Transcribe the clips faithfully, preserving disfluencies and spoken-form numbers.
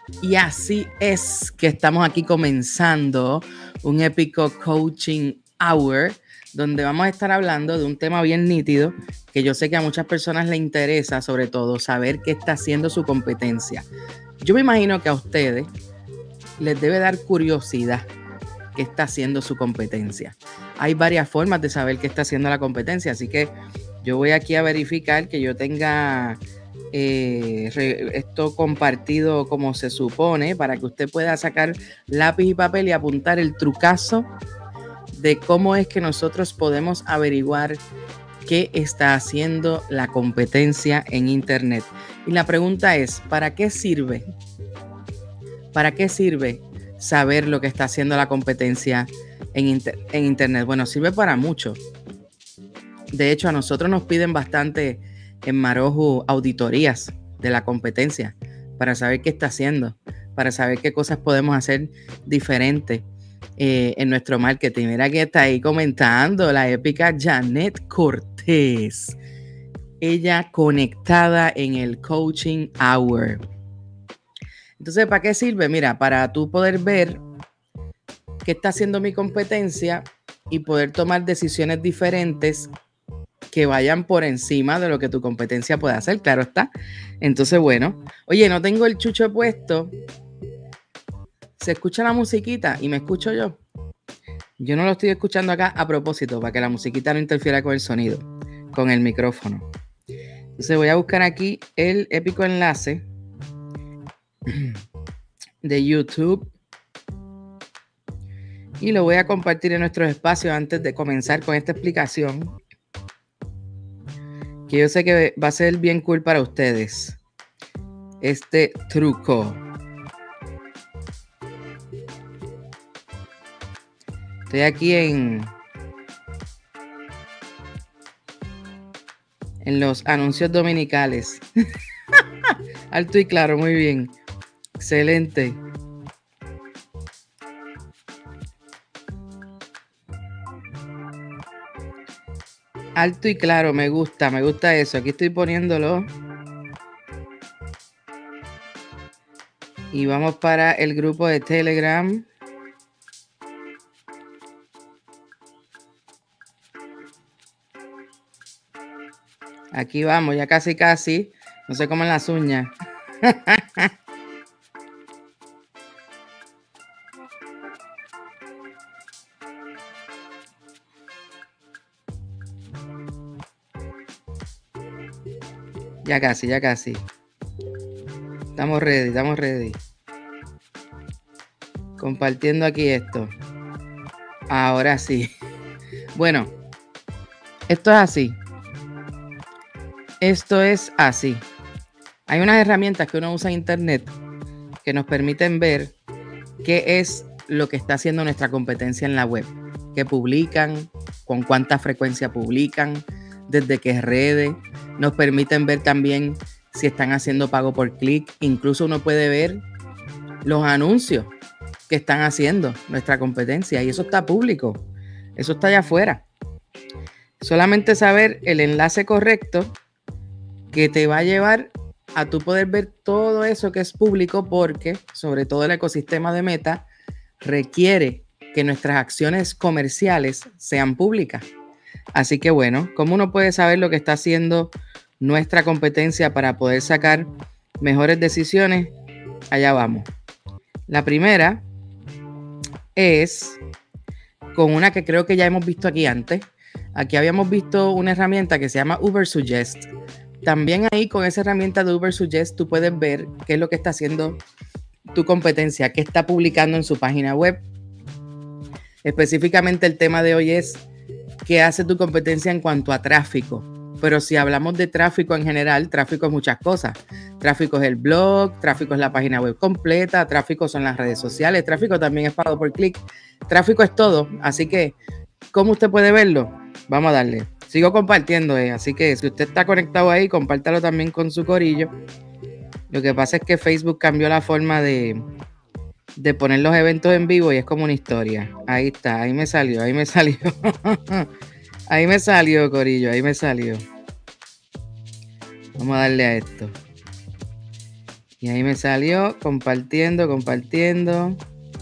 Y así es que estamos aquí comenzando un épico coaching hour donde vamos a estar hablando de un tema bien nítido que yo sé que a muchas personas les interesa, sobre todo saber qué está haciendo su competencia. Yo me imagino que a ustedes les debe dar curiosidad qué está haciendo su competencia. Hay varias formas de saber qué está haciendo la competencia, así que yo voy aquí a verificar que yo tenga eh, re, esto compartido como se supone para que usted pueda sacar lápiz y papel y apuntar el trucazo de cómo es que nosotros podemos averiguar qué está haciendo la competencia en Internet. Y la pregunta es, ¿para qué sirve? ¿Para qué sirve saber lo que está haciendo la competencia en, inter en Internet? Bueno, sirve para mucho. De hecho, a nosotros nos piden bastante en Maroju auditorías de la competencia para saber qué está haciendo, para saber qué cosas podemos hacer diferentes eh, en nuestro marketing. Mira que está ahí comentando la épica Janet Cortés. Ella conectada en el Coaching Hour. Entonces, ¿para qué sirve? Mira, para tú poder ver qué está haciendo mi competencia y poder tomar decisiones diferentes que vayan por encima de lo que tu competencia puede hacer, claro está. Entonces, bueno, oye, no tengo el chucho puesto. Se escucha la musiquita y me escucho yo. Yo no lo estoy escuchando acá a propósito, para que la musiquita no interfiera con el sonido, con el micrófono. Entonces voy a buscar aquí el épico enlace de YouTube y lo voy a compartir en nuestros espacios antes de comenzar con esta explicación, que yo sé que va a ser bien cool para ustedes este truco. Estoy aquí en en los anuncios dominicales. Alto y claro, muy bien. Excelente. Alto y claro, me gusta, me gusta eso. Aquí estoy poniéndolo. Y vamos para el grupo de Telegram. Aquí vamos, ya casi casi. No se coman las uñas. Ya casi, ya casi. Estamos ready, estamos ready. Compartiendo aquí esto. Ahora sí. Bueno, esto es así. Esto es así. Hay unas herramientas que uno usa en Internet que nos permiten ver qué es lo que está haciendo nuestra competencia en la web. Qué publican, con cuánta frecuencia publican, desde qué redes. Nos permiten ver también si están haciendo pago por clic. Incluso uno puede ver los anuncios que están haciendo nuestra competencia y eso está público. Eso está allá afuera. Solamente saber el enlace correcto que te va a llevar a tú poder ver todo eso que es público, porque sobre todo el ecosistema de Meta requiere que nuestras acciones comerciales sean públicas. Así que bueno, ¿cómo uno puede saber lo que está haciendo nuestra competencia para poder sacar mejores decisiones? Allá vamos. La primera es con una que creo que ya hemos visto aquí antes. Aquí habíamos visto una herramienta que se llama Ubersuggest. También ahí con esa herramienta de Ubersuggest tú puedes ver qué es lo que está haciendo tu competencia, qué está publicando en su página web. Específicamente el tema de hoy es qué hace tu competencia en cuanto a tráfico. Pero si hablamos de tráfico en general, tráfico es muchas cosas. Tráfico es el blog, tráfico es la página web completa, tráfico son las redes sociales, tráfico también es pago por clic. Tráfico es todo. Así que, ¿cómo usted puede verlo? Vamos a darle. Sigo compartiendo, eh. Así que si usted está conectado ahí, compártalo también con su corillo. Lo que pasa es que Facebook cambió la forma de, de poner los eventos en vivo y es como una historia. Ahí está, ahí me salió, ahí me salió. Ahí me salió, corillo, ahí me salió. Vamos a darle a esto. Y ahí me salió compartiendo, compartiendo.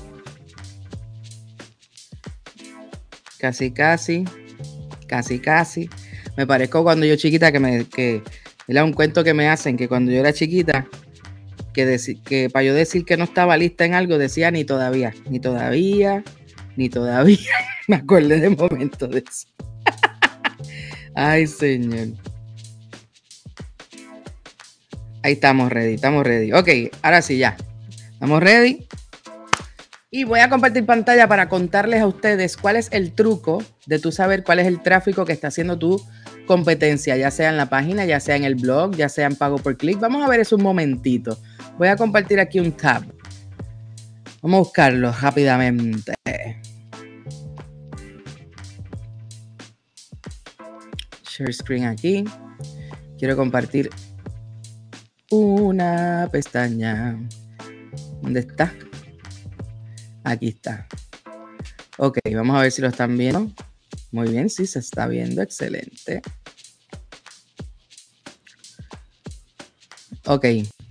Casi, casi. Casi, casi. Me parezco cuando yo chiquita que me... que era un cuento que me hacen que cuando yo era chiquita, que, dec, que para yo decir que no estaba lista en algo, decía ni todavía, ni todavía, ni todavía. Me acordé de momento de eso. Ay, señor. Ahí estamos ready, estamos ready. Ok, ahora sí, ya. Estamos ready. Y voy a compartir pantalla para contarles a ustedes cuál es el truco de tú saber cuál es el tráfico que está haciendo tu competencia, ya sea en la página, ya sea en el blog, ya sea en pago por clic. Vamos a ver eso un momentito. Voy a compartir aquí un tab. Vamos a buscarlo rápidamente. Share screen aquí. Quiero compartir una pestaña. ¿Dónde está? Aquí está. Ok, vamos a ver si lo están viendo. Muy bien, sí se está viendo. Excelente. Ok.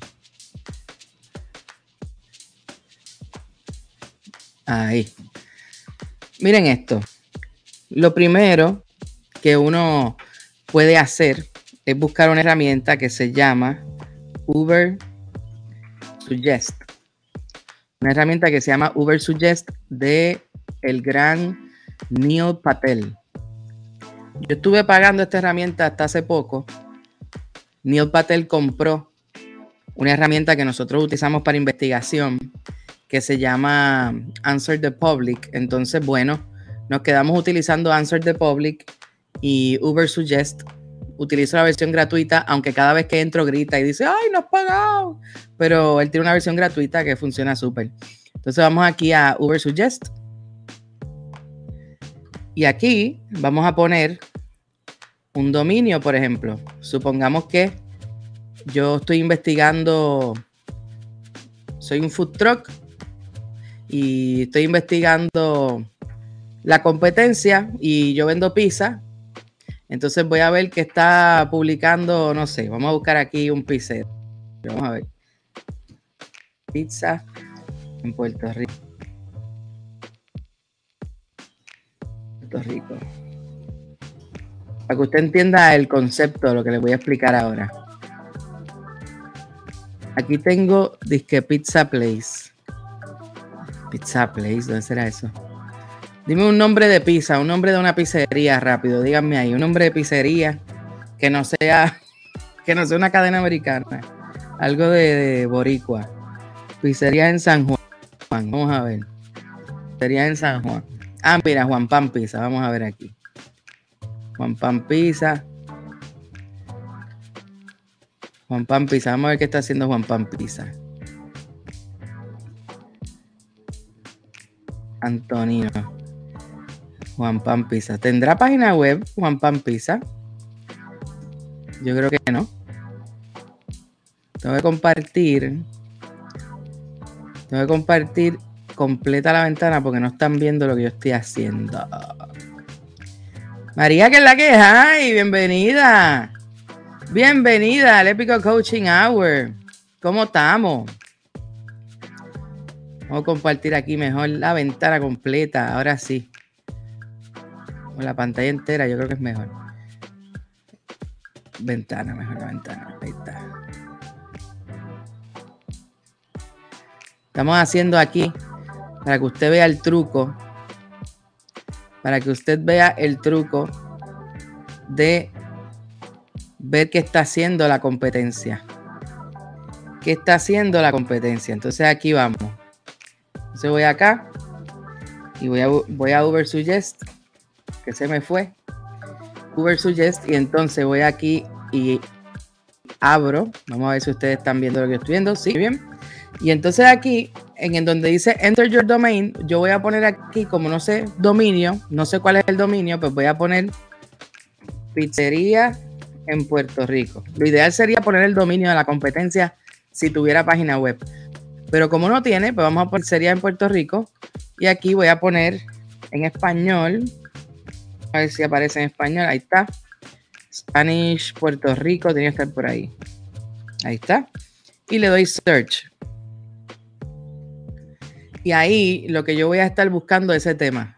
Ahí. Miren esto. Lo primero que uno puede hacer es buscar una herramienta que se llama Uber Suggest. Una herramienta que se llama Uber Suggest de el gran Neil Patel. Yo estuve pagando esta herramienta hasta hace poco. Neil Patel compró una herramienta que nosotros utilizamos para investigación que se llama Answer the Public. Entonces, bueno, nos quedamos utilizando Answer the Public y Uber Suggest. Utilizo la versión gratuita, aunque cada vez que entro grita y dice, ¡ay, no has pagado! Pero él tiene una versión gratuita que funciona súper. Entonces vamos aquí a Uber Suggest. Y aquí vamos a poner un dominio, por ejemplo. Supongamos que yo estoy investigando, soy un food truck y estoy investigando la competencia y yo vendo pizza. Entonces voy a ver que está publicando, no sé, vamos a buscar aquí un pizzero. Vamos a ver. Pizza en Puerto Rico. Puerto Rico. Para que usted entienda el concepto de lo que les voy a explicar ahora. Aquí tengo disque Pizza Place. Pizza Place, ¿dónde será eso? Dime un nombre de pizza, un nombre de una pizzería rápido, díganme ahí, un nombre de pizzería que no sea, que no sea una cadena americana, algo de, de boricua. Pizzería en San Juan, vamos a ver. Pizzería en San Juan. Ah, mira, Juan Pan Pizza, vamos a ver aquí. Juan Pan Pizza. Juan Pan Pizza, vamos a ver qué está haciendo Juan Pan Pizza. Antonio. Juan Pan Pizza. ¿Tendrá página web Juan Pan Pizza? Yo creo que no. Tengo que compartir. Tengo que compartir completa la ventana porque no están viendo lo que yo estoy haciendo. María, ¿qué es la que es? ¡Ay! Bienvenida. Bienvenida al Épico Coaching Hour. ¿Cómo estamos? Vamos a compartir aquí mejor la ventana completa. Ahora sí. Con la pantalla entera, yo creo que es mejor. Ventana, mejor la ventana. Ahí está. Estamos haciendo aquí para que usted vea el truco. Para que usted vea el truco de ver qué está haciendo la competencia. ¿Qué está haciendo la competencia? Entonces aquí vamos. Entonces voy acá y voy a, voy a Uber Suggest, que se me fue. Uber Suggest y entonces voy aquí y abro. Vamos a ver si ustedes están viendo lo que estoy viendo. Sí, bien. Y entonces aquí, en, en donde dice Enter Your Domain, yo voy a poner aquí, como no sé dominio, no sé cuál es el dominio, pues voy a poner pizzería en Puerto Rico. Lo ideal sería poner el dominio de la competencia si tuviera página web. Pero como no tiene, pues vamos a poner pizzería en Puerto Rico. Y aquí voy a poner en español. A ver si aparece en español. Ahí está. Spanish Puerto Rico. Tiene que estar por ahí. Ahí está. y le doy search. Y ahí lo que yo voy a estar buscando es ese tema.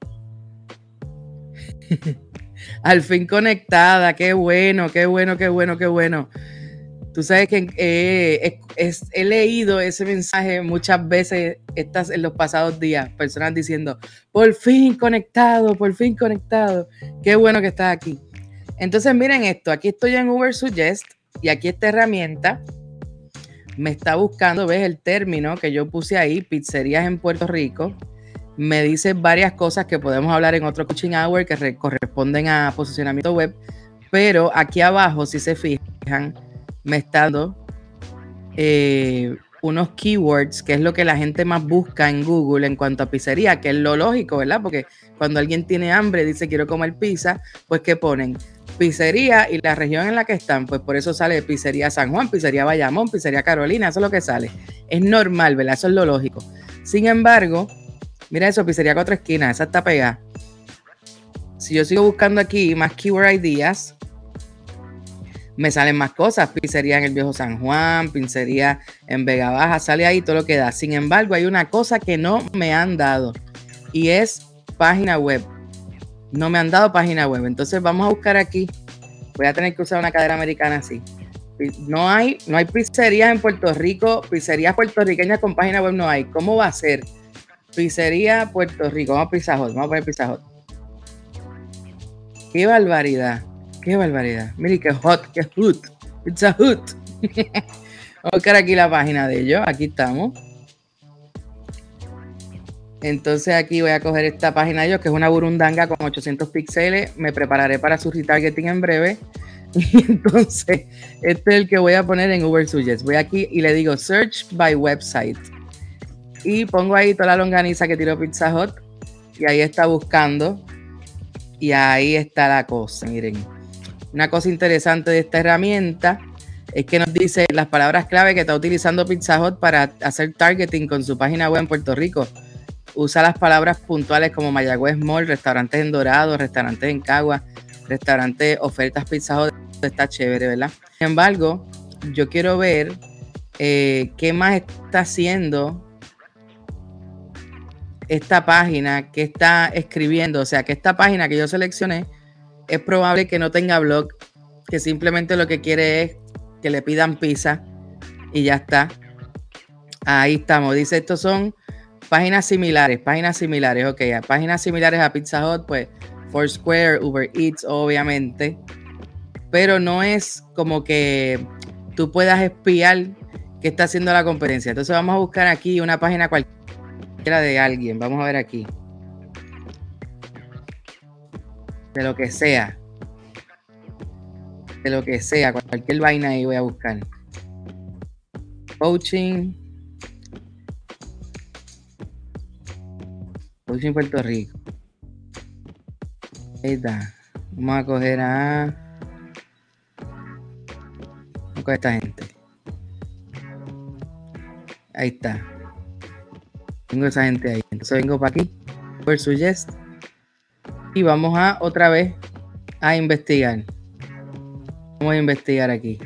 Al fin conectada, qué bueno, qué bueno, qué bueno, qué bueno. Tú sabes que eh, es, es, he leído ese mensaje muchas veces estas, en los pasados días, personas diciendo, por fin conectado, por fin conectado. Qué bueno que estás aquí. Entonces miren esto, aquí estoy en Ubersuggest y aquí esta herramienta me está buscando, ves el término que yo puse ahí, pizzerías en Puerto Rico. Me dice varias cosas que podemos hablar en otro coaching hour que re- corresponden a posicionamiento web, pero aquí abajo, si se fijan, me está dando eh, unos keywords, que es lo que la gente más busca en Google en cuanto a pizzería, que es lo lógico, ¿verdad? Porque cuando alguien tiene hambre, dice quiero comer pizza, pues ¿qué ponen? Pizzería y la región en la que están, pues por eso sale pizzería San Juan, pizzería Bayamón, pizzería Carolina, eso es lo que sale. Es normal, ¿verdad? Eso es lo lógico. Sin embargo, mira eso, pizzería Cuatro Esquinas, esa está pegada. Si yo sigo buscando aquí más keyword ideas, me salen más cosas. Pizzería en el Viejo San Juan, pizzería en Vega Baja, sale ahí todo lo que da. Sin embargo, hay una cosa que no me han dado y es página web. No me han dado página web. Entonces vamos a buscar aquí. Voy a tener que usar una cadera americana así. No hay, no hay pizzerías en Puerto Rico, pizzerías puertorriqueñas con página web no hay. ¿Cómo va a ser? Pizzería Puerto Rico. Vamos a Pizza Hut, vamos a poner Pizza Hut. Qué barbaridad. Qué barbaridad. Mire qué hot, qué hut. Pizza Hut. Vamos a buscar aquí la página de ellos. Aquí estamos. Entonces aquí voy a coger esta página de ellos, que es una burundanga con ochocientos píxeles. Me prepararé para su retargeting en breve. Y entonces, este es el que voy a poner en Ubersuggest. Voy aquí y le digo Search by Website. Y pongo ahí toda la longaniza que tiró Pizza Hut. Y ahí está buscando. Y ahí está la cosa, miren. Una cosa interesante de esta herramienta es que nos dice las palabras clave que está utilizando Pizza Hut para hacer targeting con su página web en Puerto Rico. Usa las palabras puntuales como Mayagüez Mall, restaurantes en Dorado, restaurantes en Cagua, restaurantes, ofertas Pizza Hut. Está chévere, ¿verdad? Sin embargo, yo quiero ver eh, qué más está haciendo esta página, que está escribiendo. O sea, que esta página que yo seleccioné es probable que no tenga blog, que simplemente lo que quiere es que le pidan pizza y ya está. Ahí estamos. Dice, estos son páginas similares, páginas similares, ok, páginas similares a Pizza Hut, pues Foursquare, Uber Eats, obviamente, pero no es como que tú puedas espiar qué está haciendo la competencia. Entonces vamos a buscar aquí una página cualquiera de alguien, vamos a ver aquí, de lo que sea, de lo que sea, cualquier vaina ahí voy a buscar. Coaching. Coaching Puerto Rico. Ahí está. Vamos a coger a... Vamos a coger a esta gente. Ahí está. Tengo esa gente ahí. Entonces vengo para aquí. Ubersuggest. Y vamos a otra vez a investigar. Vamos a investigar aquí.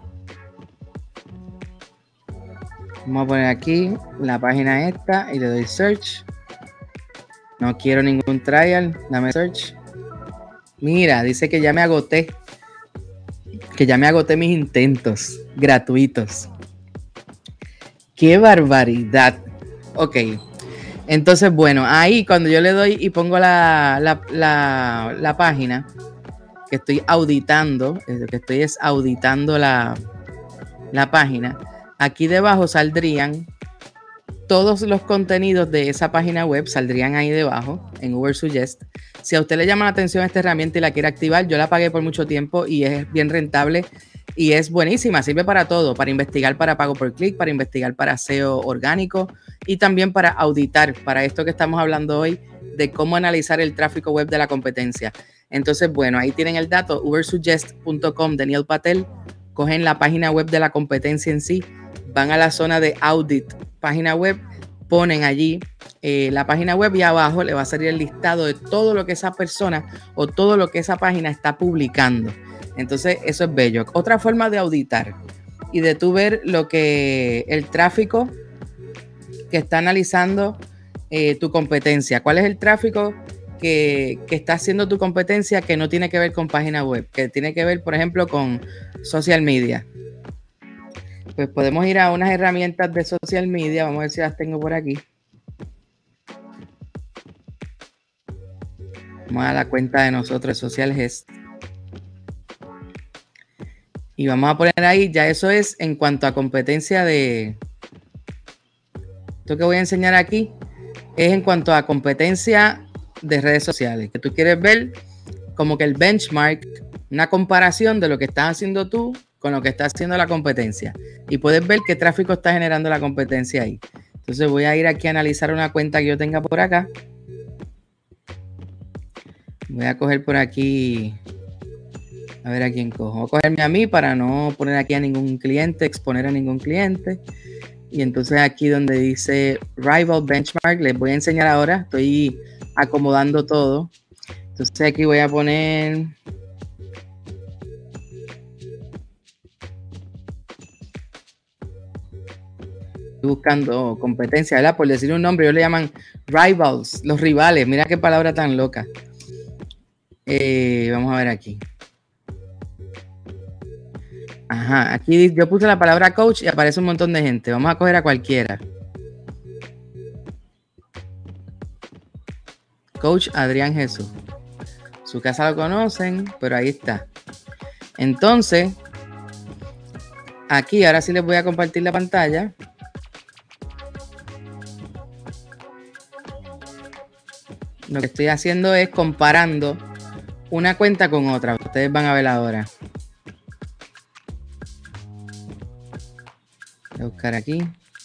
Vamos a poner aquí la página esta y le doy search. No quiero ningún trial. Dame search. Mira, dice que ya me agoté. Que ya me agoté mis intentos gratuitos. ¡Qué barbaridad! Ok. Entonces, bueno, ahí cuando yo le doy y pongo la, la, la, la página, que estoy auditando, que estoy es auditando la, la página, aquí debajo saldrían todos los contenidos de esa página web, saldrían ahí debajo en Ubersuggest. Si a usted le llama la atención esta herramienta y la quiere activar, yo la pagué por mucho tiempo y es bien rentable y es buenísima, sirve para todo, para investigar para pago por clic, para investigar para S E O orgánico y también para auditar, para esto que estamos hablando hoy, de cómo analizar el tráfico web de la competencia. Entonces, bueno, ahí tienen el dato, ubersuggest punto com de Neil Patel, cogen la página web de la competencia en sí, van a la zona de audit, página web, ponen allí eh, la página web y abajo le va a salir el listado de todo lo que esa persona o todo lo que esa página está publicando. Entonces, eso es bello. Otra forma de auditar. y de tú ver lo que el tráfico que está analizando eh, tu competencia. ¿Cuál es el tráfico que, que está haciendo tu competencia que no tiene que ver con página web? Que tiene que ver, por ejemplo, con social media. Pues podemos ir a unas herramientas de social media. Vamos a ver si las tengo por aquí. Vamos a la cuenta de nosotros, Social Gest. Y vamos a poner ahí, ya eso es en cuanto a competencia de... Esto que voy a enseñar aquí es en cuanto a competencia de redes sociales. Que tú quieres ver como que el benchmark, una comparación de lo que estás haciendo tú con lo que está haciendo la competencia. Y puedes ver qué tráfico está generando la competencia ahí. Entonces voy a ir aquí a analizar una cuenta que yo tenga por acá. Voy a coger por aquí, a ver a quién cojo. Voy a cogerme a mí para no poner aquí a ningún cliente, exponer a ningún cliente. Y entonces aquí donde dice Rival Benchmark, les voy a enseñar ahora. Estoy acomodando todo. Entonces aquí voy a poner... Estoy buscando competencia, ¿verdad? Por decir un nombre, ellos le llaman Rivals, los rivales. Mira qué palabra tan loca. Eh, vamos a ver aquí. Ajá, aquí yo puse la palabra coach y aparece un montón de gente. Vamos a coger a cualquiera. Coach Adrián Jesús. Su casa lo conocen, pero ahí está. Entonces, aquí ahora sí les voy a compartir la pantalla. Lo que estoy haciendo es comparando una cuenta con otra. Ustedes van a ver ahora. Voy a buscar aquí.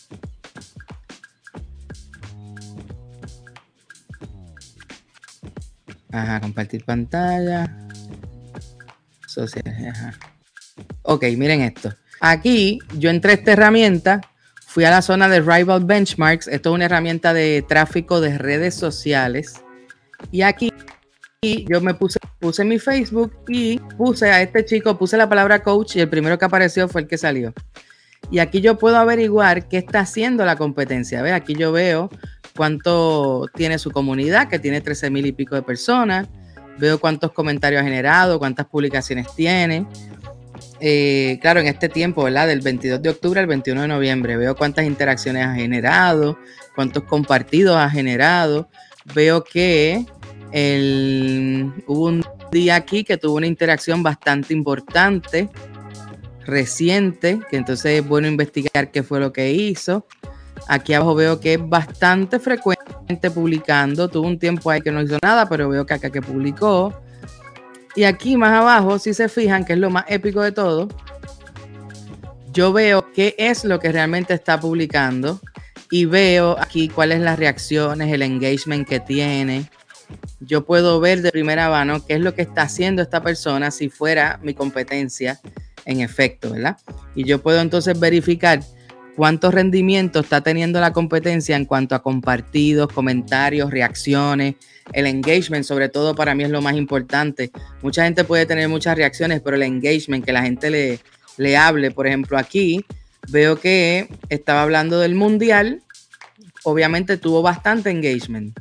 Ajá, compartir pantalla. Social, ajá. Ok, miren esto. Aquí yo entré a esta herramienta, fui a la zona de Rival Benchmarks. Esto es una herramienta de tráfico de redes sociales. Y aquí yo me puse, puse mi Facebook y puse a este chico, puse la palabra coach y el primero que apareció fue el que salió. Y aquí yo puedo averiguar qué está haciendo la competencia. ¿Ves? Aquí yo veo cuánto tiene su comunidad, que tiene trece mil y pico de personas. Veo cuántos comentarios ha generado, cuántas publicaciones tiene. Eh, claro, en este tiempo, ¿verdad? Del veintidós de octubre al veintiuno de noviembre. Veo cuántas interacciones ha generado, cuántos compartidos ha generado. Veo que el, hubo un día aquí que tuvo una interacción bastante importante, reciente, que entonces es bueno investigar qué fue lo que hizo. Aquí abajo veo que es bastante frecuente publicando. Tuvo un tiempo ahí que no hizo nada, pero veo que acá que publicó. Y aquí más abajo, si se fijan, que es lo más épico de todo, yo veo qué es lo que realmente está publicando y veo aquí cuáles las reacciones, el engagement que tiene. Yo puedo ver de primera mano qué es lo que está haciendo esta persona si fuera mi competencia en efecto, ¿verdad? Y yo puedo entonces verificar cuánto rendimiento está teniendo la competencia en cuanto a compartidos, comentarios, reacciones, el engagement, sobre todo para mí es lo más importante. Mucha gente puede tener muchas reacciones, pero el engagement, que la gente le, le hable. Por ejemplo, aquí veo que estaba hablando del mundial, obviamente tuvo bastante engagement.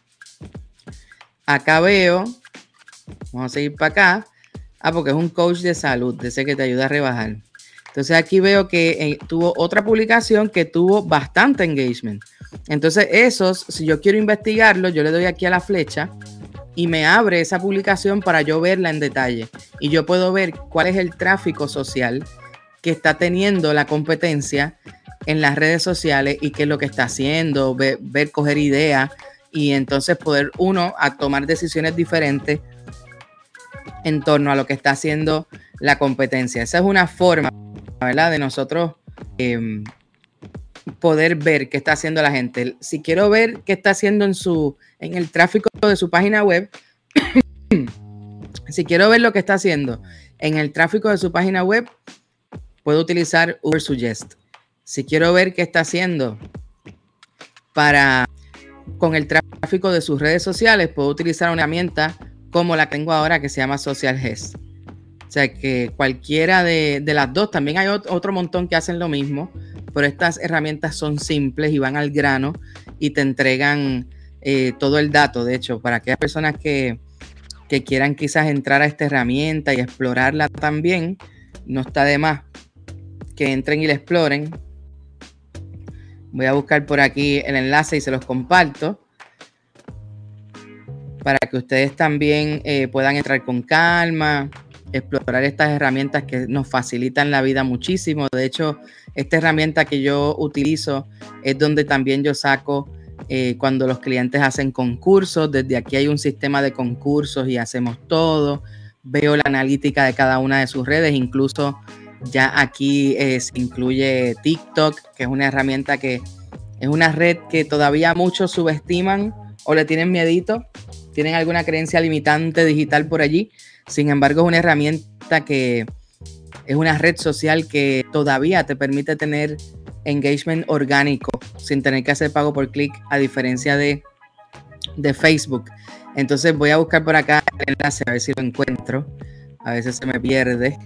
Acá veo, vamos a seguir para acá, ah, porque es un coach de salud, de ese que te ayuda a rebajar. Entonces aquí veo que eh, tuvo otra publicación que tuvo bastante engagement. Entonces esos, si yo quiero investigarlo, yo le doy aquí a la flecha y me abre esa publicación para yo verla en detalle. Y yo puedo ver cuál es el tráfico social que está teniendo la competencia en las redes sociales y qué es lo que está haciendo, ver, ver coger ideas y entonces poder uno a tomar decisiones diferentes en torno a lo que está haciendo la competencia. Esa es una forma, ¿verdad?, de nosotros eh, poder ver qué está haciendo la gente. Si quiero ver qué está haciendo en su en el tráfico de su página web, si quiero ver lo que está haciendo en el tráfico de su página web, puedo utilizar Ubersuggest. Si quiero ver qué está haciendo para con el tráfico de sus redes sociales, puedo utilizar una herramienta como la que tengo ahora que se llama Social Gest. O sea que cualquiera de, de las dos, también hay otro montón que hacen lo mismo, pero estas herramientas son simples y van al grano y te entregan eh, todo el dato. De hecho, para aquellas personas que, que quieran quizás entrar a esta herramienta y explorarla también, no está de más que entren y la exploren. Voy a buscar por aquí el enlace y se los comparto para que ustedes también eh, puedan entrar con calma, explorar estas herramientas que nos facilitan la vida muchísimo. De hecho, esta herramienta que yo utilizo es donde también yo saco eh, cuando los clientes hacen concursos. Desde aquí hay un sistema de concursos y hacemos todo. Veo la analítica de cada una de sus redes, incluso ya aquí eh, se incluye TikTok, que es una herramienta que es una red que todavía muchos subestiman o le tienen miedito, tienen alguna creencia limitante digital por allí. Sin embargo, es una herramienta que es una red social que todavía te permite tener engagement orgánico sin tener que hacer pago por clic, a diferencia de, de Facebook. Entonces voy a buscar por acá el enlace a ver si lo encuentro. A veces se me pierde.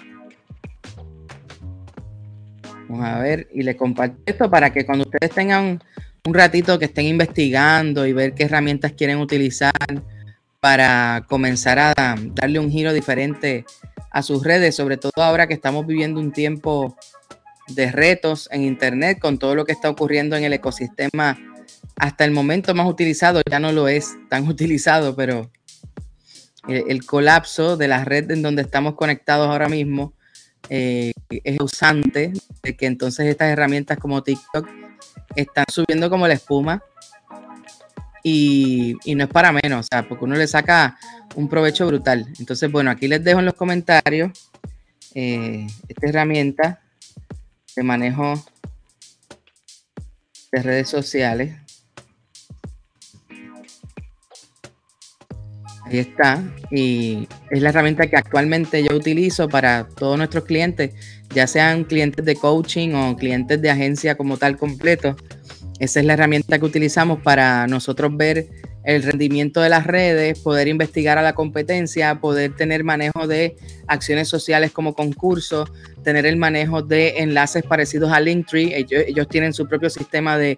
Vamos a ver y les comparto esto para que cuando ustedes tengan un ratito que estén investigando y ver qué herramientas quieren utilizar para comenzar a darle un giro diferente a sus redes, sobre todo ahora que estamos viviendo un tiempo de retos en internet con todo lo que está ocurriendo en el ecosistema. Hasta el momento más utilizado, ya no lo es tan utilizado, pero el, el colapso de la red en donde estamos conectados ahora mismo eh, es causante de que entonces estas herramientas como TikTok están subiendo como la espuma. Y, y no es para menos, o sea, porque uno le saca un provecho brutal. Entonces, bueno, aquí les dejo en los comentarios eh, esta herramienta de manejo de redes sociales. Ahí está. Y es la herramienta que actualmente yo utilizo para todos nuestros clientes, ya sean clientes de coaching o clientes de agencia como tal completo. Esa es la herramienta que utilizamos para nosotros ver el rendimiento de las redes, poder investigar a la competencia, poder tener manejo de acciones sociales como concursos, tener el manejo de enlaces parecidos a Linktree. Ellos, ellos tienen su propio sistema de,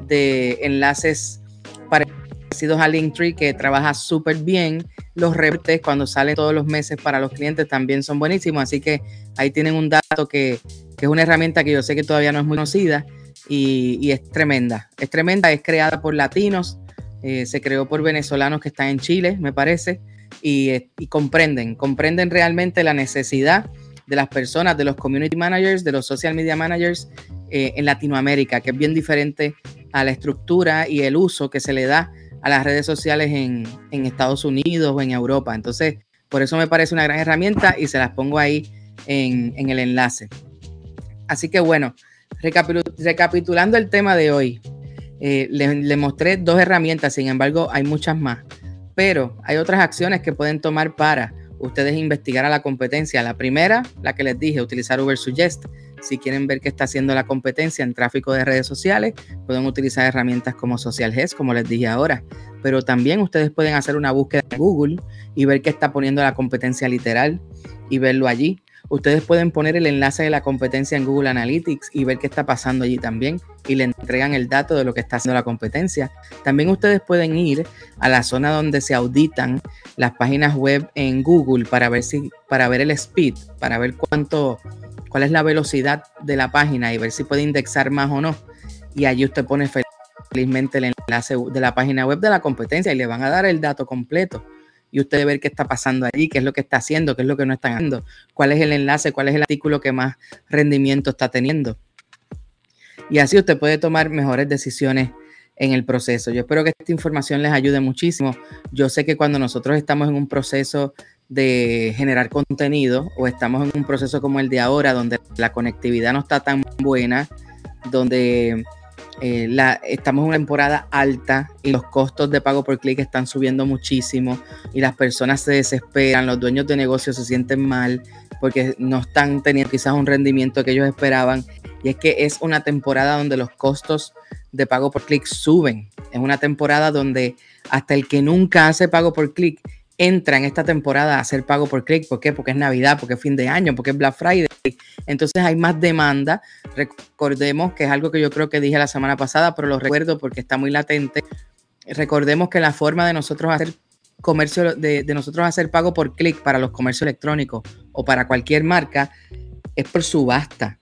de enlaces parecidos a Linktree que trabaja súper bien. Los reportes cuando salen todos los meses para los clientes también son buenísimos. Así que ahí tienen un dato que, que es una herramienta que yo sé que todavía no es muy conocida. Y, y es tremenda, es tremenda, es creada por latinos, eh, se creó por venezolanos que están en Chile, me parece, y, y comprenden, comprenden realmente la necesidad de las personas, de los community managers, de los social media managers eh, en Latinoamérica, que es bien diferente a la estructura y el uso que se le da a las redes sociales en, en Estados Unidos o en Europa. Entonces, por eso me parece una gran herramienta y se las pongo ahí en, en el enlace. Así que bueno, recapitulando el tema de hoy, eh, le, le mostré dos herramientas, sin embargo hay muchas más, pero hay otras acciones que pueden tomar para ustedes investigar a la competencia. La primera, la que les dije, utilizar Ubersuggest. Si quieren ver qué está haciendo la competencia en tráfico de redes sociales, pueden utilizar herramientas como SocialGest, como les dije ahora, pero también ustedes pueden hacer una búsqueda en Google y ver qué está poniendo la competencia literal y verlo allí. Ustedes pueden poner el enlace de la competencia en Google Analytics y ver qué está pasando allí también y le entregan el dato de lo que está haciendo la competencia. También ustedes pueden ir a la zona donde se auditan las páginas web en Google para ver si, para ver el speed, para ver cuánto, cuál es la velocidad de la página y ver si puede indexar más o no. Y allí usted pone felizmente el enlace de la página web de la competencia y le van a dar el dato completo. Y usted ver qué está pasando allí, qué es lo que está haciendo, qué es lo que no están haciendo, cuál es el enlace, cuál es el artículo que más rendimiento está teniendo. Y así usted puede tomar mejores decisiones en el proceso. Yo espero que esta información les ayude muchísimo. Yo sé que cuando nosotros estamos en un proceso de generar contenido o estamos en un proceso como el de ahora, donde la conectividad no está tan buena, donde Eh, la, estamos en una temporada alta y los costos de pago por clic están subiendo muchísimo y las personas se desesperan, los dueños de negocios se sienten mal porque no están teniendo quizás un rendimiento que ellos esperaban, y es que es una temporada donde los costos de pago por clic suben, es una temporada donde hasta el que nunca hace pago por clic entra en esta temporada a hacer pago por clic. ¿Por qué? Porque es Navidad, porque es fin de año, porque es Black Friday. Entonces hay más demanda. Recordemos que es algo que yo creo que dije la semana pasada, pero lo recuerdo porque está muy latente. Recordemos que la forma de nosotros hacer comercio, de, de nosotros hacer pago por clic para los comercios electrónicos o para cualquier marca es por subasta.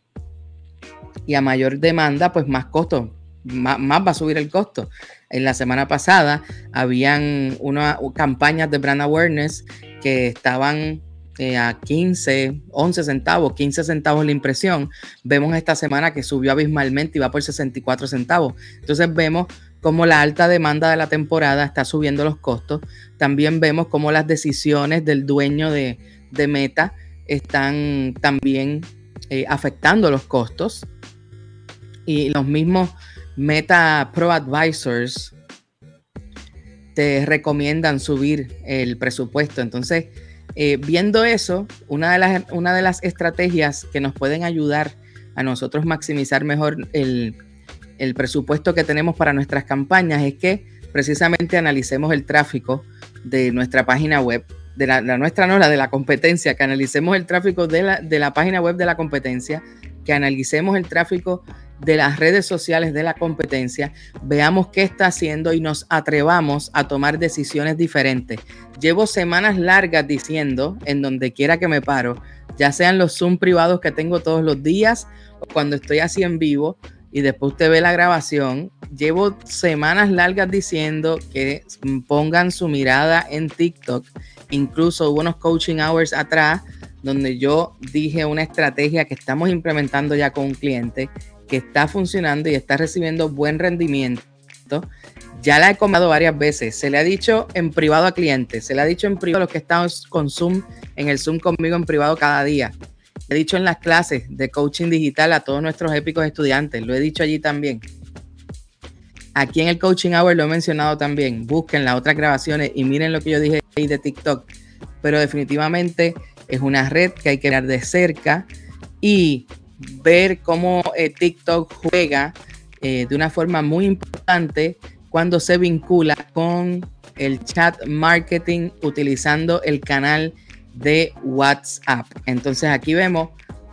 Y a mayor demanda, pues más costo, más, más va a subir el costo. En la semana pasada habían unas campañas de brand awareness que estaban eh, a quince, once centavos, quince centavos la impresión. Vemos esta semana que subió abismalmente y va por sesenta y cuatro centavos. Entonces vemos cómo la alta demanda de la temporada está subiendo los costos. También vemos cómo las decisiones del dueño de, de Meta están también eh, afectando los costos. Y los mismos Meta Pro Advisors te recomiendan subir el presupuesto. Entonces, eh, viendo eso, una de, las, una de las estrategias que nos pueden ayudar a nosotros maximizar mejor el, el presupuesto que tenemos para nuestras campañas es que precisamente analicemos el tráfico de nuestra página web, de la, la nuestra no, la de la competencia, que analicemos el tráfico de la, de la página web de la competencia, que analicemos el tráfico de las redes sociales de la competencia, veamos qué está haciendo y nos atrevamos a tomar decisiones diferentes. Llevo semanas largas diciendo, en donde quiera que me paro, ya sean los Zoom privados que tengo todos los días o cuando estoy así en vivo y después usted ve la grabación, llevo semanas largas diciendo que pongan su mirada en TikTok. Incluso hubo unos coaching hours atrás donde yo dije una estrategia que estamos implementando ya con un cliente que está funcionando y está recibiendo buen rendimiento. Ya la he comentado varias veces. Se le ha dicho en privado a clientes, se le ha dicho en privado a los que están con Zoom, en el Zoom conmigo en privado cada día. He dicho en las clases de coaching digital a todos nuestros épicos estudiantes. Lo he dicho allí también. Aquí en el Coaching Hour lo he mencionado también. Busquen las otras grabaciones y miren lo que yo dije ahí de TikTok. Pero definitivamente es una red que hay que ver de cerca y ver cómo eh, TikTok juega eh, de una forma muy importante cuando se vincula con el chat marketing utilizando el canal de WhatsApp. Entonces aquí vemos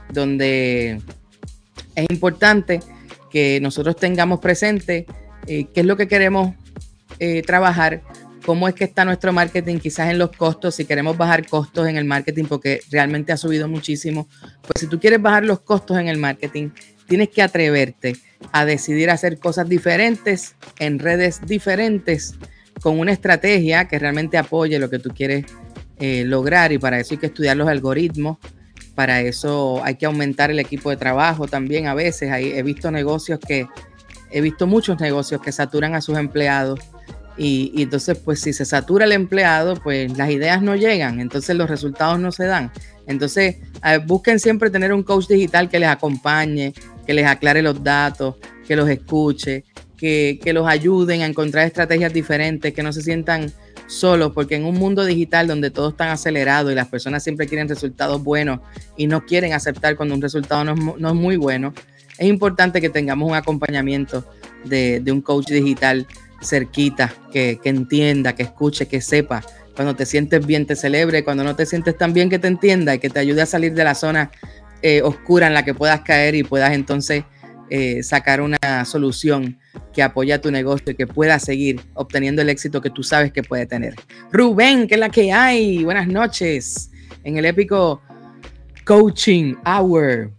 donde es importante que nosotros tengamos presente eh, qué es lo que queremos eh, trabajar, cómo es que está nuestro marketing, quizás en los costos, si queremos bajar costos en el marketing porque realmente ha subido muchísimo. Pues si tú quieres bajar los costos en el marketing, tienes que atreverte a decidir hacer cosas diferentes en redes diferentes con una estrategia que realmente apoye lo que tú quieres eh, lograr, y para eso hay que estudiar los algoritmos. Para eso hay que aumentar el equipo de trabajo también. A veces hay, he visto negocios que, he visto muchos negocios que saturan a sus empleados y, y entonces pues si se satura el empleado, pues las ideas no llegan, entonces los resultados no se dan. Entonces ver, busquen siempre tener un coach digital que les acompañe, que les aclare los datos, que los escuche, que, que los ayuden a encontrar estrategias diferentes, que no se sientan solos, porque en un mundo digital donde todo está acelerado y las personas siempre quieren resultados buenos y no quieren aceptar cuando un resultado no es, no es muy bueno, es importante que tengamos un acompañamiento de, de un coach digital cerquita, que, que entienda, que escuche, que sepa. Cuando te sientes bien te celebre, cuando no te sientes tan bien que te entienda y que te ayude a salir de la zona eh, oscura en la que puedas caer y puedas entonces eh, sacar una solución que apoya a tu negocio y que pueda seguir obteniendo el éxito que tú sabes que puede tener. Rubén, ¿qué es la que hay? Buenas noches en el épico Coaching Hour.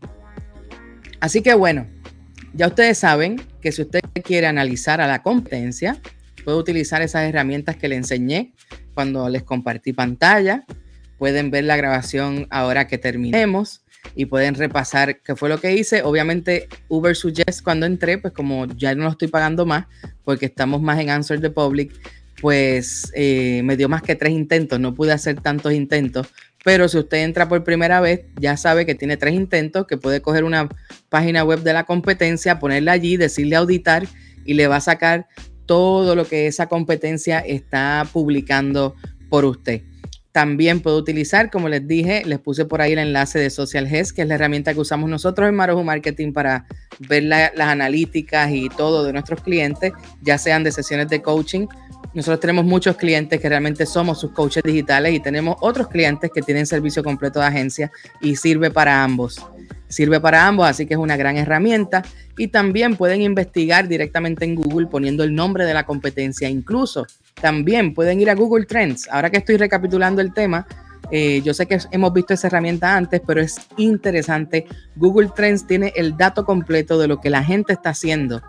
Así que bueno, ya ustedes saben que si usted quiere analizar a la competencia, puede utilizar esas herramientas que le enseñé cuando les compartí pantalla. Pueden ver la grabación ahora que terminemos y pueden repasar qué fue lo que hice. Obviamente Uber Suggest cuando entré, pues como ya no lo estoy pagando más porque estamos más en Answer the Public, pues eh, me dio más que tres intentos, no pude hacer tantos intentos. Pero si usted entra por primera vez, ya sabe que tiene tres intentos, que puede coger una página web de la competencia, ponerla allí, decirle auditar y le va a sacar todo lo que esa competencia está publicando por usted. También puede utilizar, como les dije, les puse por ahí el enlace de Social Hest, que es la herramienta que usamos nosotros en Marujo Marketing para ver la, las analíticas y todo de nuestros clientes, ya sean de sesiones de coaching Nosotros tenemos muchos clientes que realmente somos sus coaches digitales y tenemos otros clientes que tienen servicio completo de agencia y sirve para ambos. Sirve para ambos, así que es una gran herramienta. Y también pueden investigar directamente en Google poniendo el nombre de la competencia. Incluso también pueden ir a Google Trends. Ahora que estoy recapitulando el tema, eh, yo sé que hemos visto esa herramienta antes, pero es interesante. Google Trends tiene el dato completo de lo que la gente está haciendo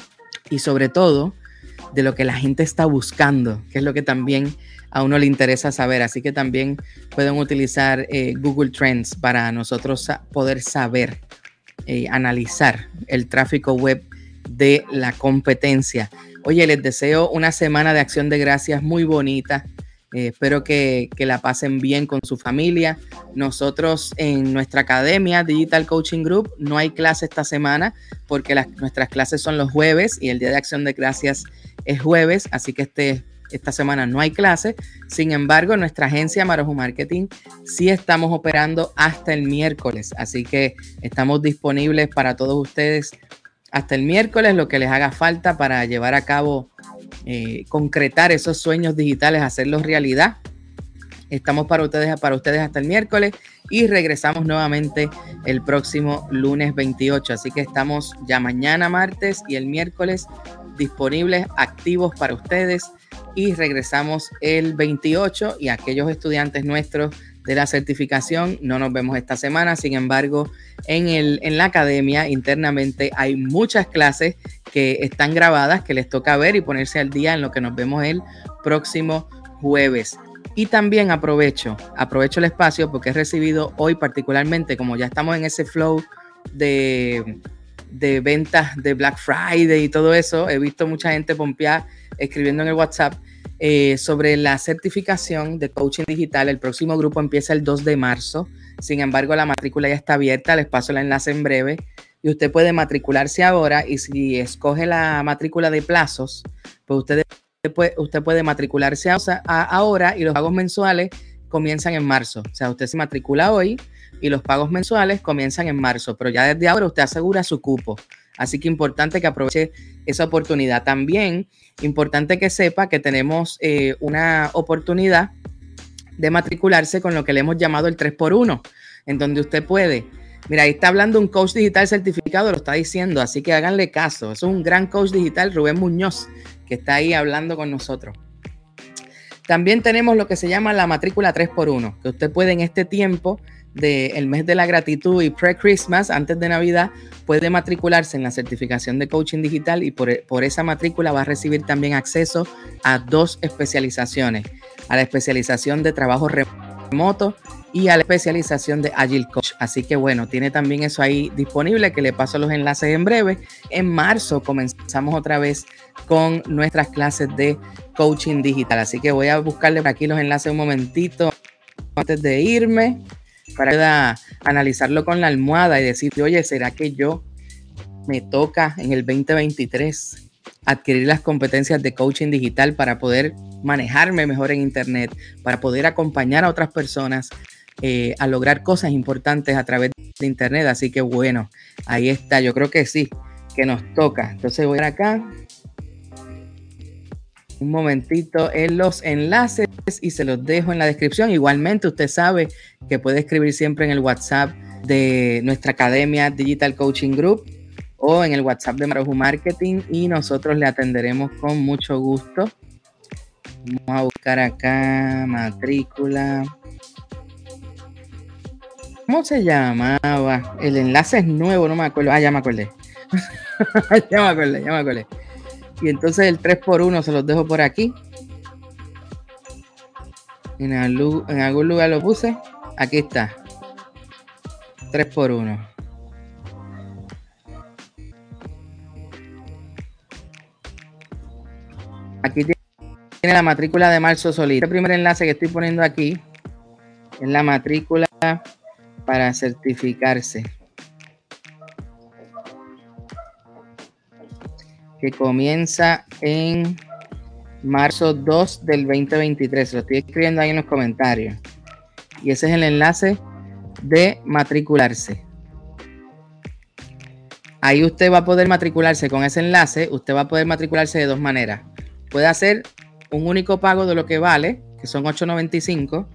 y sobre todo de lo que la gente está buscando, que es lo que también a uno le interesa saber. Así que también pueden utilizar eh, Google Trends para nosotros sa- poder saber, eh, analizar el tráfico web de la competencia. Oye, les deseo una semana de Acción de Gracias muy bonita. Eh, espero que, que la pasen bien con su familia. Nosotros en nuestra academia Digital Coaching Group no hay clase esta semana porque las, nuestras clases son los jueves y el Día de Acción de Gracias es jueves, así que este, esta semana no hay clase. Sin embargo, en nuestra agencia Maroju Marketing sí estamos operando hasta el miércoles, así que estamos disponibles para todos ustedes hasta el miércoles, lo que les haga falta para llevar a cabo, eh, concretar esos sueños digitales, hacerlos realidad. Estamos para ustedes, para ustedes hasta el miércoles y regresamos nuevamente el próximo lunes veintiocho. Así que estamos ya mañana martes y el miércoles disponibles, activos para ustedes, y regresamos el veintiocho. Y aquellos estudiantes nuestros de la certificación no nos vemos esta semana. Sin embargo, en, el, en la academia internamente hay muchas clases que están grabadas que les toca ver y ponerse al día en lo que nos vemos el próximo jueves. Y también aprovecho, aprovecho el espacio porque he recibido hoy particularmente, como ya estamos en ese flow de, de ventas de Black Friday y todo eso, he visto mucha gente pompear escribiendo en el WhatsApp eh, sobre la certificación de coaching digital. El próximo grupo empieza el dos de marzo. Sin embargo, la matrícula ya está abierta. Les paso el enlace en breve y usted puede matricularse ahora. Y si escoge la matrícula de plazos, pues usted Puede, usted puede matricularse a, a, ahora y los pagos mensuales comienzan en marzo. O sea, usted se matricula hoy y los pagos mensuales comienzan en marzo, pero ya desde ahora usted asegura su cupo. Así que importante que aproveche esa oportunidad. También importante que sepa que tenemos eh, una oportunidad de matricularse con lo que le hemos llamado el tres por uno, en donde usted puede... Mira, ahí está hablando un coach digital certificado, lo está diciendo, así que háganle caso. Es un gran coach digital, Rubén Muñoz, que está ahí hablando con nosotros. También tenemos lo que se llama la matrícula tres por uno, que usted puede en este tiempo del mes de la gratitud y pre-Christmas, antes de Navidad, puede matricularse en la certificación de coaching digital y por, por esa matrícula va a recibir también acceso a dos especializaciones, a la especialización de trabajo remoto y a la especialización de Agile Coach. Así que bueno, tiene también eso ahí disponible, que le paso los enlaces en breve. En marzo comenzamos otra vez con nuestras clases de coaching digital. Así que voy a buscarle por aquí los enlaces un momentito antes de irme para que pueda analizarlo con la almohada y decir, oye, ¿será que yo me toca en el veinte veintitrés adquirir las competencias de coaching digital para poder manejarme mejor en internet, para poder acompañar a otras personas eh, a lograr cosas importantes a través de internet? Así que bueno, ahí está, yo creo que sí, que nos toca. Entonces voy a ir acá un momentito en los enlaces y se los dejo en la descripción. Igualmente usted sabe que puede escribir siempre en el WhatsApp de nuestra academia Digital Coaching Group o en el WhatsApp de Maroju Marketing y nosotros le atenderemos con mucho gusto. Vamos a buscar acá matrícula. ¿Cómo se llamaba? El enlace es nuevo, no me acuerdo. Ah, ya me acordé. ya me acordé, ya me acordé. Y entonces el tres por uno se los dejo por aquí. En, algún, en algún lugar lo puse. Aquí está. tres por uno. Aquí tiene la matrícula de marzo solita. El primer enlace que estoy poniendo aquí es la matrícula para certificarse, que comienza en marzo dos del veinte veintitrés. Lo estoy escribiendo ahí en los comentarios. Y ese es el enlace de matricularse. Ahí usted va a poder matricularse con ese enlace. Usted va a poder matricularse de dos maneras. Puede hacer un único pago de lo que vale, que son ocho noventa y cinco,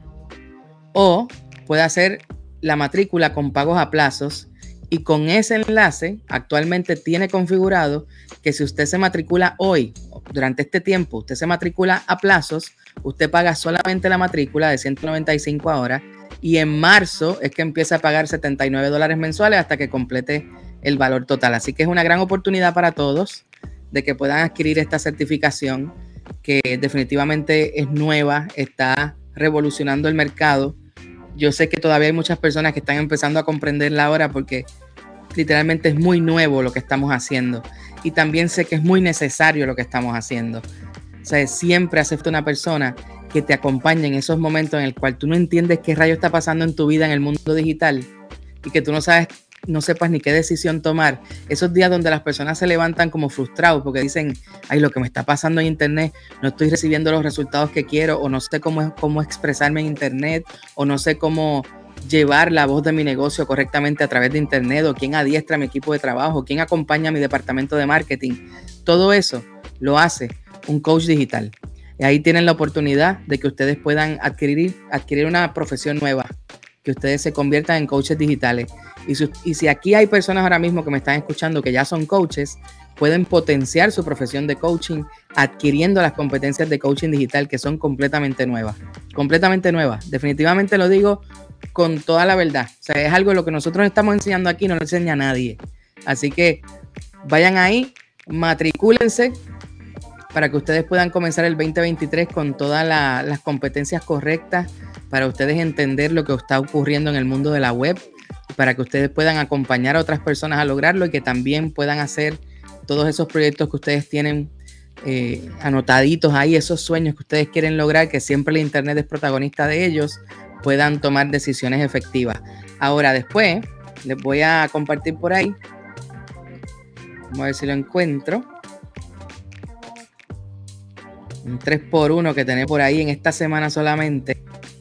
o puede hacer la matrícula con pagos a plazos, y con ese enlace actualmente tiene configurado que si usted se matricula hoy, durante este tiempo, usted se matricula a plazos, usted paga solamente la matrícula de ciento noventa y cinco ahora, y en marzo es que empieza a pagar setenta y nueve dólares mensuales hasta que complete el valor total. Así que es una gran oportunidad para todos de que puedan adquirir esta certificación que definitivamente es nueva, está revolucionando el mercado. Yo sé que todavía hay muchas personas que están empezando a comprenderla ahora porque literalmente es muy nuevo lo que estamos haciendo, y también sé que es muy necesario lo que estamos haciendo. O sea, siempre acepta una persona que te acompañe en esos momentos en el cual tú no entiendes qué rayo está pasando en tu vida en el mundo digital y que tú no sabes, no sepas ni qué decisión tomar. Esos días donde las personas se levantan como frustrados porque dicen, ay, lo que me está pasando en internet, no estoy recibiendo los resultados que quiero, o no sé cómo, cómo expresarme en internet, o no sé cómo llevar la voz de mi negocio correctamente a través de internet, o quién adiestra a mi equipo de trabajo, quién acompaña a mi departamento de marketing. Todo eso lo hace un coach digital. Y ahí tienen la oportunidad de que ustedes puedan adquirir, adquirir una profesión nueva, que ustedes se conviertan en coaches digitales. Y, su, y si aquí hay personas ahora mismo que me están escuchando que ya son coaches, pueden potenciar su profesión de coaching adquiriendo las competencias de coaching digital, que son completamente nuevas. Completamente nuevas. Definitivamente lo digo con toda la verdad. O sea, es algo de lo que nosotros estamos enseñando aquí, no lo enseña a nadie. Así que vayan ahí, matricúlense para que ustedes puedan comenzar el veinte veintitrés con todas la, las competencias correctas, para ustedes entender lo que está ocurriendo en el mundo de la web, para que ustedes puedan acompañar a otras personas a lograrlo y que también puedan hacer todos esos proyectos que ustedes tienen eh, anotaditos ahí, esos sueños que ustedes quieren lograr, que siempre el internet es protagonista de ellos, puedan tomar decisiones efectivas. Ahora, después les voy a compartir por ahí, vamos a ver si lo encuentro, un tres por uno que tenés por ahí en esta semana solamente,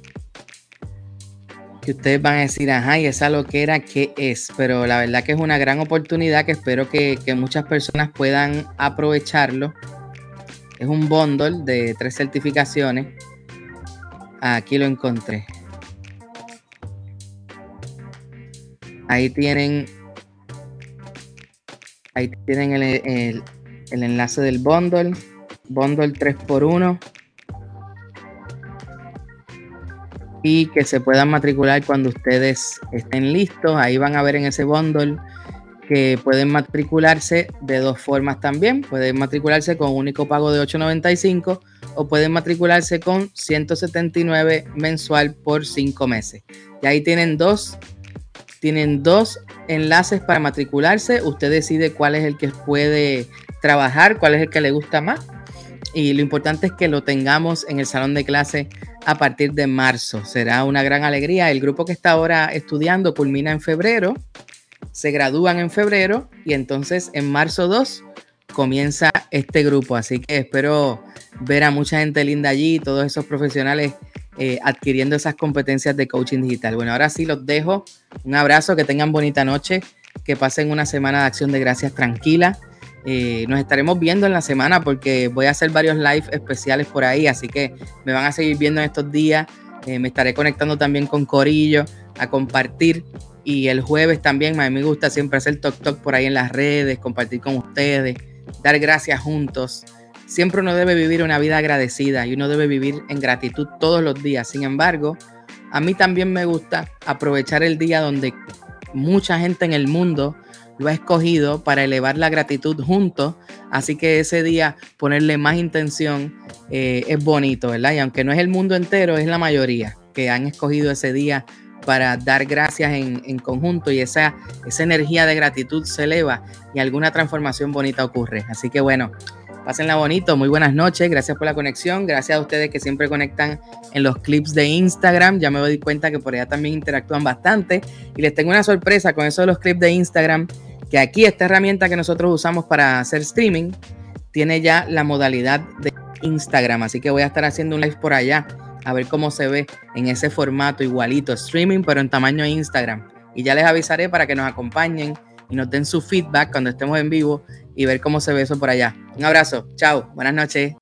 que ustedes van a decir, ajá, y esa loquera, ¿qué es? Pero la verdad que es una gran oportunidad que espero que, que muchas personas puedan aprovecharlo. Es un bundle de tres certificaciones. Aquí lo encontré. Ahí tienen, ahí tienen el, el, el enlace del bundle, bundle tres por uno. Y que se puedan matricular cuando ustedes estén listos. Ahí van a ver en ese bundle que pueden matricularse de dos formas también. Pueden matricularse con un único pago de ocho noventa y cinco o pueden matricularse con ciento setenta y nueve mensual por cinco meses. Y ahí tienen dos, tienen dos enlaces para matricularse. Usted decide cuál es el que puede trabajar, cuál es el que le gusta más. Y lo importante es que lo tengamos en el salón de clase a partir de marzo. Será una gran alegría. El grupo que está ahora estudiando culmina en febrero, se gradúan en febrero y entonces en marzo dos comienza este grupo. Así que espero ver a mucha gente linda allí, todos esos profesionales eh, adquiriendo esas competencias de coaching digital. Bueno, ahora sí los dejo. Un abrazo, que tengan bonita noche, que pasen una semana de Acción de Gracias tranquila. Eh, nos estaremos viendo en la semana porque voy a hacer varios live especiales por ahí, así que me van a seguir viendo en estos días. Eh, me estaré conectando también con Corillo a compartir, y el jueves también a mí me gusta siempre hacer talk talk por ahí en las redes, compartir con ustedes, dar gracias juntos. Siempre uno debe vivir una vida agradecida y uno debe vivir en gratitud todos los días. Sin embargo, a mí también me gusta aprovechar el día donde mucha gente en el mundo lo ha escogido para elevar la gratitud juntos, así que ese día ponerle más intención eh, es bonito, ¿verdad? Y aunque no es el mundo entero, es la mayoría que han escogido ese día para dar gracias en, en conjunto, y esa, esa energía de gratitud se eleva y alguna transformación bonita ocurre. Así que bueno, pásenla bonito, muy buenas noches, gracias por la conexión, gracias a ustedes que siempre conectan en los clips de Instagram. Ya me doy cuenta que por allá también interactúan bastante, y les tengo una sorpresa con eso de los clips de Instagram, que aquí esta herramienta que nosotros usamos para hacer streaming tiene ya la modalidad de Instagram, así que voy a estar haciendo un live por allá a ver cómo se ve en ese formato igualito, streaming pero en tamaño Instagram, y ya les avisaré para que nos acompañen y nos den su feedback cuando estemos en vivo y ver cómo se ve eso por allá. Un abrazo, chao, buenas noches.